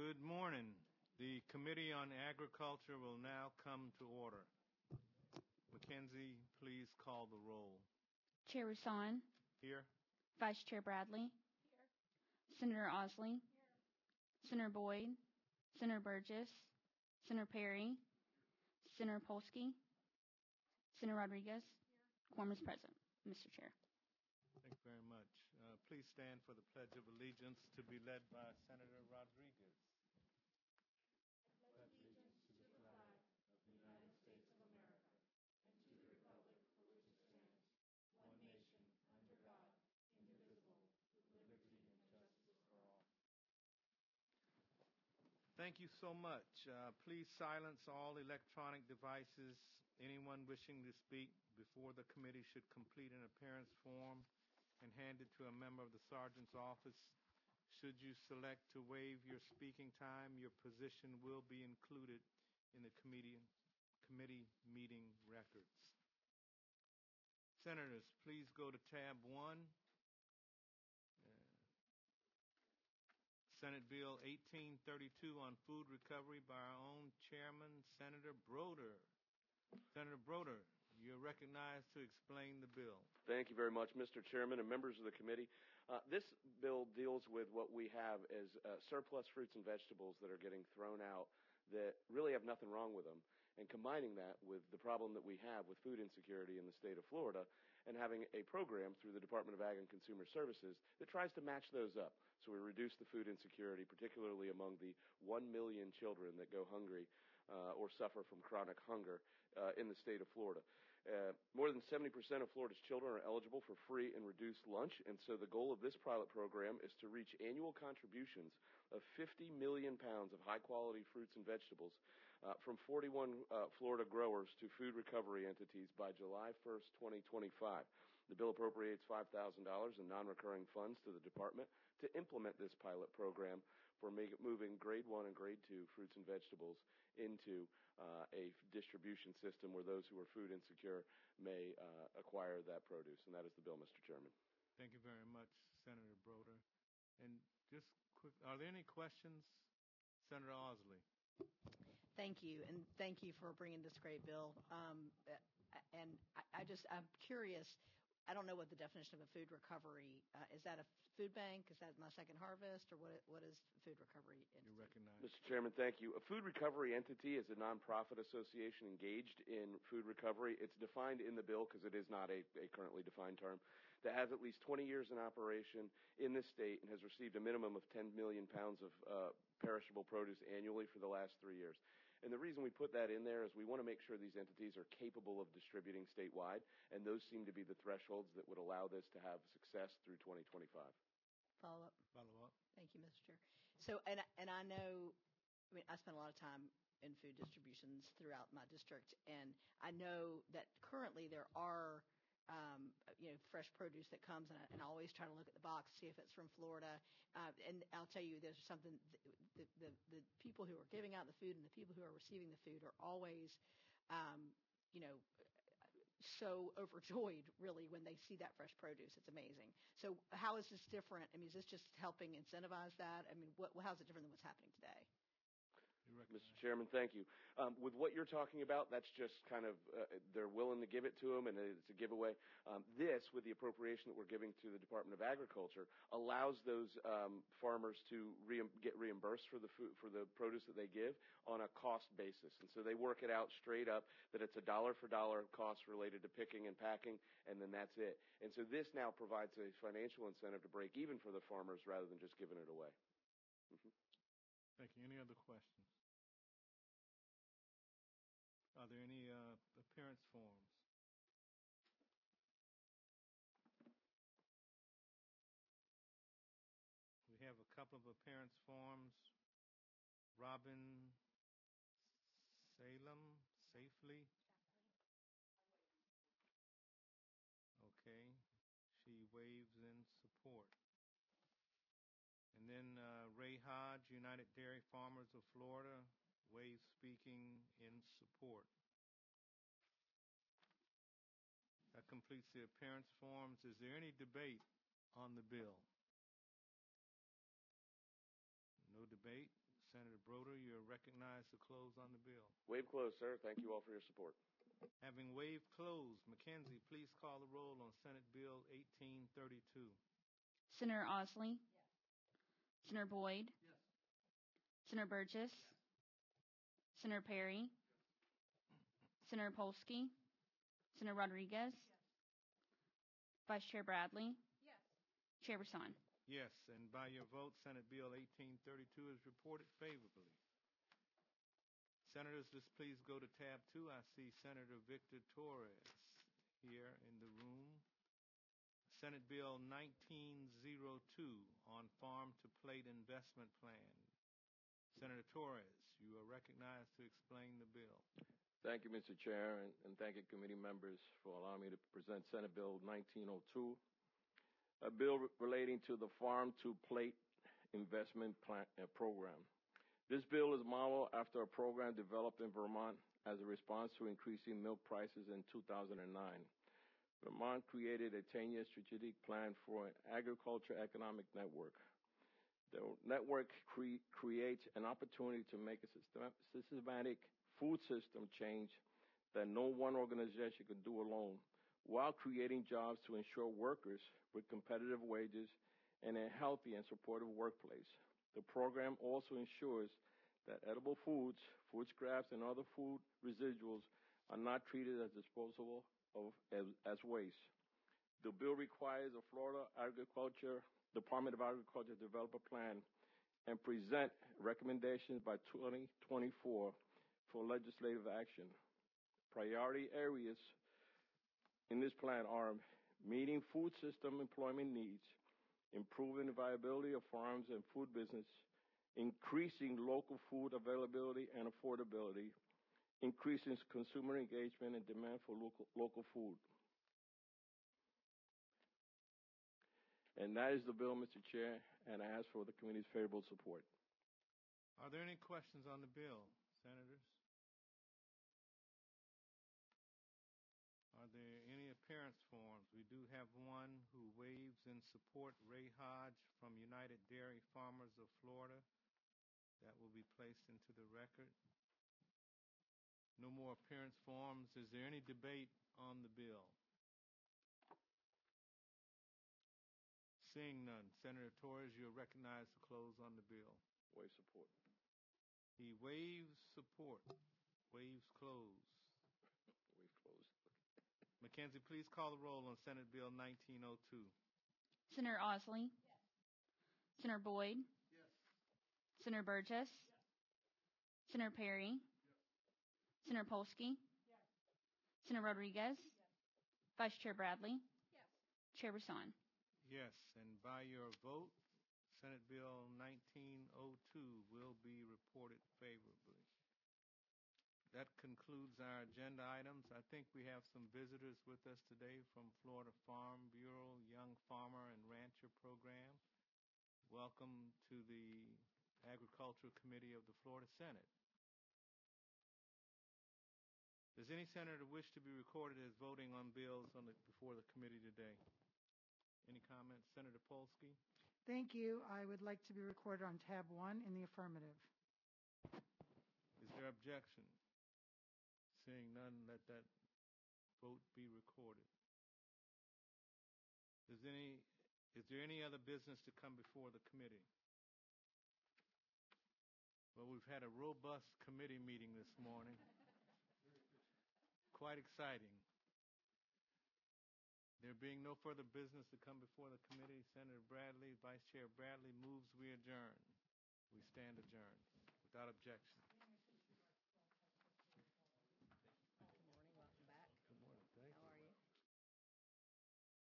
Good morning. The Committee on Agriculture will now come to order. Mackenzie, please call the roll. Chair Rusan, Here. Vice Chair Bradley, Senator Osley, Senator Boyd, Senator Burgess, Senator Perry, Senator Polsky, Senator Rodriguez. Quorum is present, Mr. Chair. Thank you very much. Please stand for the Pledge of Allegiance to be led by Senator Rodriguez. Thank you so much. Please silence all electronic devices. Anyone wishing to speak before the committee should complete an appearance form and hand it to a member of the sergeant's office. Should you select to waive your speaking time, your position will be included in the committee meeting records. Senators, please go to tab 1. Senate Bill 1832 on food recovery by our own chairman, Senator Broder. Senator Broder, you're recognized to explain the bill. Thank you very much, Mr. Chairman and members of the committee. This bill deals with what we have as surplus fruits and vegetables that are getting thrown out that really have nothing wrong with them, and combining that with the problem that we have with food insecurity in the state of Florida, and having a program through the Department of Ag and Consumer Services that tries to match those up. So we reduce the food insecurity, particularly among the 1 million children that go hungry or suffer from chronic hunger in the state of Florida. More than 70% of Florida's children are eligible for free and reduced lunch, and so the goal of this pilot program is to reach annual contributions of 50 million pounds of high-quality fruits and vegetables from 41 Florida growers to food recovery entities by July 1st, 2025. The bill appropriates $5,000 in non-recurring funds to the department to implement this pilot program for moving grade 1 and grade 2 fruits and vegetables into a distribution system where those who are food insecure may acquire that produce. And that is the bill, Mr. Chairman. Thank you very much, Senator Broder. And just quick, are there any questions? Senator Osley. Thank you, and thank you for bringing this great bill. And I'm curious. I don't know what the definition of a food recovery is. That a food bank? Is that My Second Harvest, or what is food recovery entity? You recognize. Mr. Chairman, thank you. A food recovery entity is a nonprofit association engaged in food recovery. It's defined in the bill because it is not a currently defined term, that has at least 20 years in operation in this state and has received a minimum of 10 million pounds of perishable produce annually for the last 3 years. And the reason we put that in there is we want to make sure these entities are capable of distributing statewide, and those seem to be the thresholds that would allow this to have success through 2025. Follow up. Thank you, Mr. Chair. So, and I know, I spend a lot of time in food distributions throughout my district, and I know that currently there are fresh produce that comes, and I always try to look at the box, see if it's from Florida. And I'll tell you, there's something, the people who are giving out the food and the people who are receiving the food are always, so overjoyed, really, when they see that fresh produce. It's amazing. So how is this different? I mean, is this just helping incentivize that? I mean, how is it different than what's happening today? Mr. Chairman, thank you. With what you're talking about, that's just kind of, they're willing to give it to them, and it's a giveaway. This, with the appropriation that we're giving to the Department of Agriculture, allows those farmers to get reimbursed for the food, for the produce that they give on a cost basis. And so they work it out straight up that it's a dollar-for-dollar cost related to picking and packing, and then that's it. And so this now provides a financial incentive to break even for the farmers rather than just giving it away. Mm-hmm. Thank you. Any other questions? Are there any appearance forms? We have a couple of appearance forms. Robin Safely. Okay. She waves in support. And then Ray Hodge, United Dairy Farmers of Florida, waves speaking in support. That completes the appearance forms. Is there any debate on the bill? No debate. Senator Broder, you're recognized to close on the bill. Waive close, sir. Thank you all for your support. Having waived close, Mackenzie, please call the roll on Senate Bill 1832. Senator Osley? Senator Boyd? Senator Burgess? Senator Perry? Senator Polsky? Senator Rodriguez? Vice Chair Bradley? Chair Brisson? Yes, and by your vote, Senate Bill 1832 is reported favorably. Senators, let's please go to tab 2. I see Senator Victor Torres here in the room. Senate Bill 1902 on Farm to Plate Investment Plan. Senator Torres, you are recognized to explain the bill. Thank you, Mr. Chair, and thank you, committee members, for allowing me to present Senate Bill 1902, a bill relating to the Farm to Plate Investment Program. This bill is modeled after a program developed in Vermont as a response to increasing milk prices in 2009. Vermont created a 10-year strategic plan for an agriculture economic network. The network creates an opportunity to make a systematic food system change that no one organization can do alone, while creating jobs to ensure workers with competitive wages and a healthy and supportive workplace. The program also ensures that edible foods, food scraps, and other food residuals are not treated as disposable as waste. The bill requires the Florida Department of Agriculture to develop a plan and present recommendations by 2024 for legislative action. Priority areas in this plan are meeting food system employment needs, improving the viability of farms and food business, increasing local food availability and affordability, increasing consumer engagement and demand for local food. And that is the bill, Mr. Chair, and I ask for the committee's favorable support. Are there any questions on the bill, senators? Are there any appearance forms? We do have one who waives in support, Ray Hodge from United Dairy Farmers of Florida. That will be placed into the record. No more appearance forms. Is there any debate on the bill? Seeing none, Senator Torres, you are recognized to close on the bill. Waive support. He waives support. Waives close. Waive close. Mackenzie, please call the roll on Senate Bill 1902. Senator Osley? Senator Boyd? Senator Burgess? Senator Perry? Senator Polsky? Senator Rodriguez? Vice Chair Bradley? Chair Brisson? Yes, and by your vote, Senate Bill 1902 will be reported favorably. That concludes our agenda items. I think we have some visitors with us today from Florida Farm Bureau, Young Farmer and Rancher Program. Welcome to the Agricultural Committee of the Florida Senate. Does any senator wish to be recorded as voting on bills before the committee today? Any comments? Senator Polsky? Thank you. I would like to be recorded on tab 1 in the affirmative. Is there objection? Seeing none, let that vote be recorded. Is there any other business to come before the committee? Well, we've had a robust committee meeting this morning. Quite exciting. There being no further business to come before the committee, Senator Bradley, Vice Chair Bradley moves we adjourn. We stand adjourned without objection.